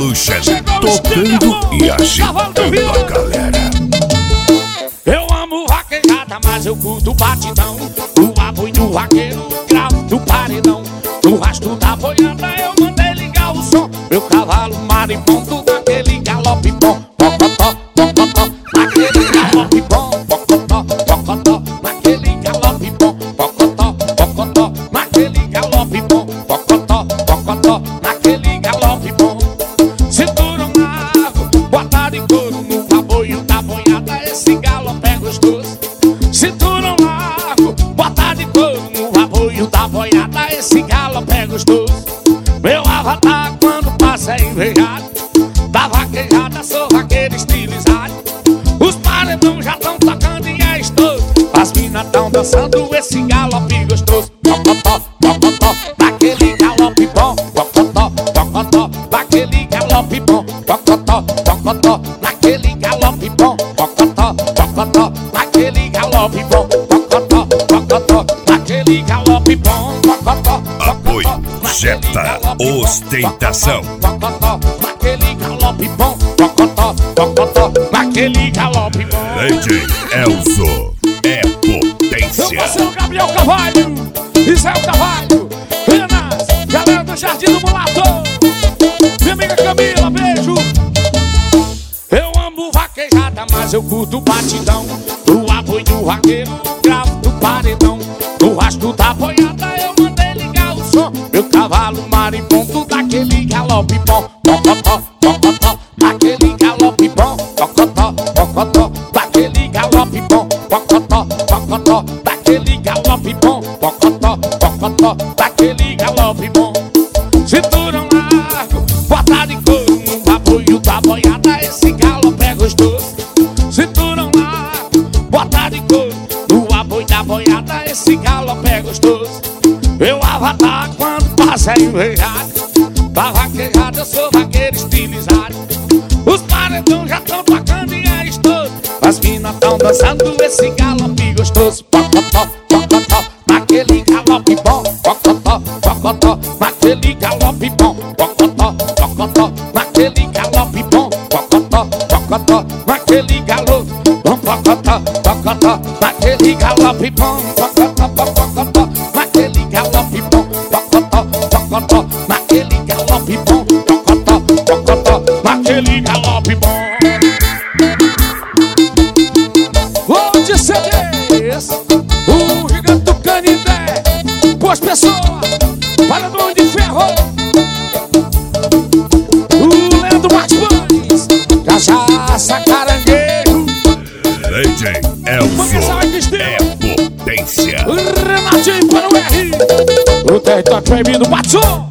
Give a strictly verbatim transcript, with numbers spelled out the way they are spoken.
Evolution, tocando e agitando a galera. Eu amo vaquejada, mas eu curto batidão. O apoio do vaqueiro, gravo do paredão. No rastro da boiada eu mandei ligar o som. Meu cavalo maripondo daquele galope bom. Pocotó, pocotó, naquele galope bom. Pocotó, pocotó, naquele galope bom. Pocotó, pocotó, naquele galope bom. Pocotó, pocotó, naquele galope bom. Cintura um largo, bota de couro no apoio da boiada. Esse galope é gostoso. Cintura um largo, bota de couro no apoio da boiada. Esse galope é gostoso. Meu avatar quando passa é invejado. Da vaquejada sou vaqueiro estilizado. Os paredão já tão tocando e é estouro. As minas tão dançando esse galope gostoso. Pocotó, pocotó, daquele galope bom. Pocotó, pocotó, daquele galope bom. Pocotó, pocotó, naquele galope bom. Pocotó, pocotó, naquele galope bom. Pocotó, pocotó, naquele galope bom. Pocotó, Apoio, Jetta, ostentação. Pocotó, naquele galope bom. Pocotó, pocotó, naquele galope bom. D J Elzo é Meu potência. parceiro Gabriel Carvalho, Israel Carvalho, Renas, galera do Jardim do Mulato, minha amiga Camila, beijo. Eu amo vaquejada, mas eu curto batidão. O apoio do vaqueiro, gravo do paredão. No rastro da boiada eu mandei ligar o som. Meu cavalo maripondo daquele galope bom. Pocotó, pocotó, daquele galope bom. Pocotó, pocotó, daquele galope bom. Pocotó, pocotó, daquele galope bom. Pocotó, pocotó, daquele galope bom. Cinturão largo, bota de couro no apoio da boiada. Esse galope é gostoso. Cinturão largo, bota de couro no apoio da boiada. Esse galope é gostoso. Meu avatar quando passa é invejado. Da vaquejada eu sou vaqueiro estilizado. Os paredão já tão tocando e é estouro. As minas tão dançando esse galope gostoso. Pocotó, pocotó, naquele galope bom. Pocotó, pocotó, naquele galope bom. Pocotó, pocotó, naquele galope bom. Pocotó, pocotó, naquele galope bom. Pocotó, pocotó, naquele galope bom. Pocotó, pocotó, naquele galope bom. Pocotó, pocotó, naquele galope bom. Pocotó, pocotó, naquele galope bom. Vou de C Ds, o gigante do Canindé, boas pessoas, paredão de ferro. O Leandro Martins, cachaça, caranguejo. D J Elzo é potência. Renatinho para o R. O território proibido, bate som.